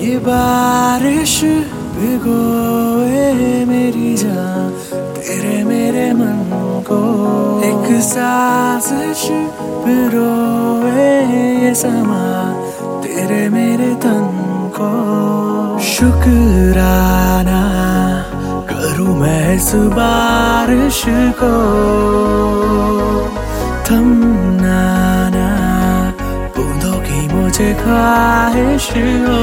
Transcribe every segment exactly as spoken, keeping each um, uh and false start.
ये बारिश भिगोए मेरी जान तेरे मेरे मन को, एक साजिश पिरोए ये समा तेरे मेरे तन को। शुक्राना करूं मैं इस बारिश को, थमना ना बूंदों की मुझे ख्वाहिश हो।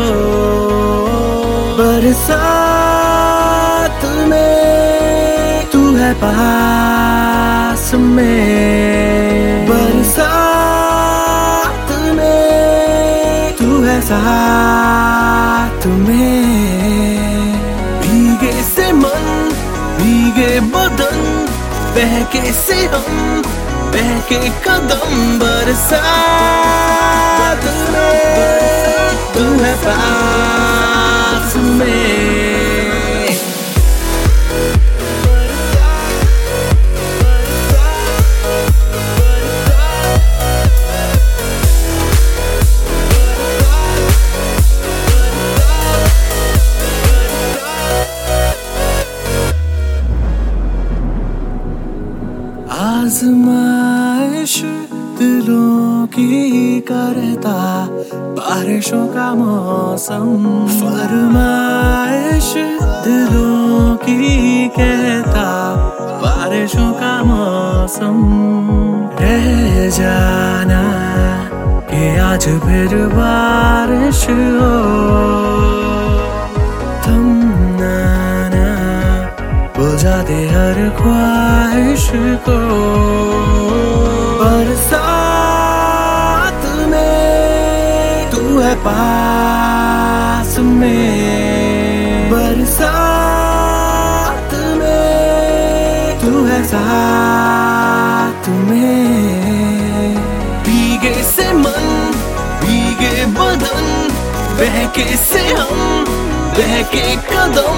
बरसात में तू है पास में, बरसात में तू है साथ में। भीगे से मन भीगे बदन, बहके से हम बहके कदम। बरसात में तू है पास में। आजमाइश दिलों की करता बारिशों का मौसम, फरमाइश दिलों की कहता बारिशों का मौसम। रह जाना कि आज फिर बारिश हो, थमना ना बुझा दे हर ख्वाहिश को। बरसात में तू है पास में, बरसात में तू है साथ में। भीगे से मन भीगे बदन, बहके से हम बहके कदम।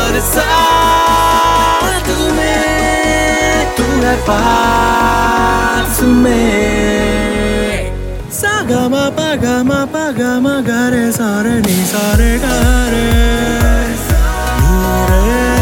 बरसात में तू है पास में। सागा मा पा गा मा पा गा मा गा रे सा रे नी सा रे गा रे।